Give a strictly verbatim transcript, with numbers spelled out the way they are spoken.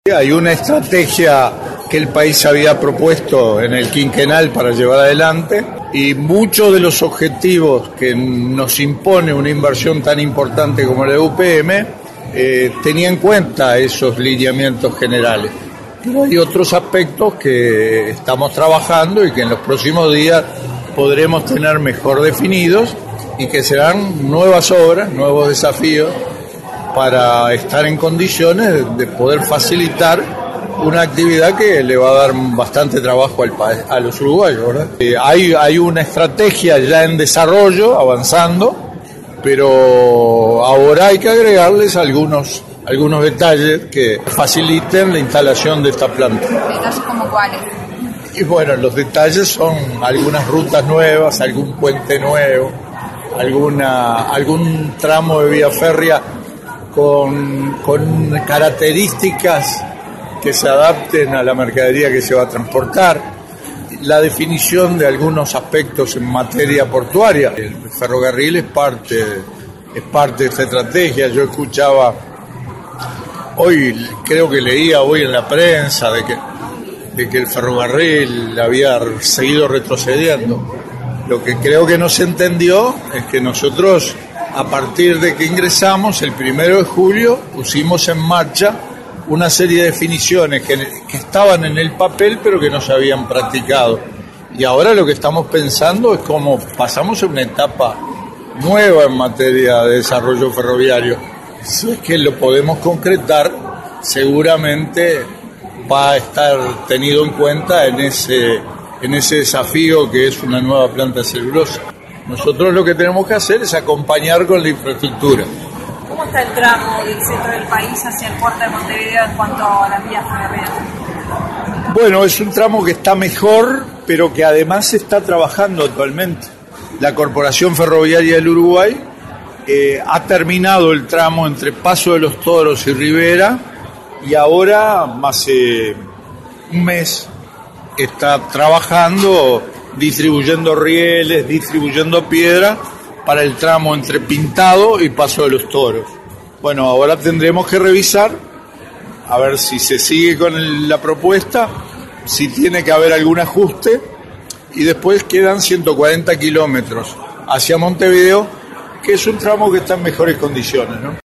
Hay una estrategia que el país había propuesto en el quinquenal para llevar adelante y muchos de los objetivos que nos impone una inversión tan importante como la de U P M eh, tenía en cuenta esos lineamientos generales. Pero hay otros aspectos que estamos trabajando y que en los próximos días podremos tener mejor definidos y que serán nuevas obras, nuevos desafíos para estar en condiciones de poder facilitar una actividad que le va a dar bastante trabajo al país, a los uruguayos, ¿verdad? Eh, hay, hay una estrategia ya en desarrollo, avanzando, pero ahora hay que agregarles algunos, algunos detalles que faciliten la instalación de esta planta. ¿Detalles como cuáles? Y bueno, los detalles son algunas rutas nuevas, algún puente nuevo, alguna, algún tramo de vía férrea con, con características que se adapten a la mercadería que se va a transportar, la definición de algunos aspectos en materia portuaria. El ferrocarril es parte, es parte de esta estrategia. Yo escuchaba hoy, creo que leía hoy en la prensa de que, de que el ferrocarril había seguido retrocediendo. Lo que creo que no se entendió es que nosotros, a partir de que ingresamos, el primero de julio, pusimos en marcha una serie de definiciones que, que estaban en el papel pero que no se habían practicado. Y ahora lo que estamos pensando es cómo pasamos a una etapa nueva en materia de desarrollo ferroviario. Si es que lo podemos concretar, seguramente va a estar tenido en cuenta en ese, en ese desafío que es una nueva planta de celulosa. Nosotros lo que tenemos que hacer es acompañar con la infraestructura. ¿Cómo está el tramo del centro del país hacia el puerto de Montevideo en cuanto a las vías ferroviarias? Bueno, es un tramo que está mejor, pero que además se está trabajando actualmente. La Corporación Ferroviaria del Uruguay eh, ha terminado el tramo entre Paso de los Toros y Rivera y ahora, hace un mes, está trabajando, distribuyendo rieles, distribuyendo piedra para el tramo entre Pintado y Paso de los Toros. Bueno, ahora tendremos que revisar a ver si se sigue con el, la propuesta, si tiene que haber algún ajuste, y después quedan ciento cuarenta kilómetros hacia Montevideo, que es un tramo que está en mejores condiciones, ¿no?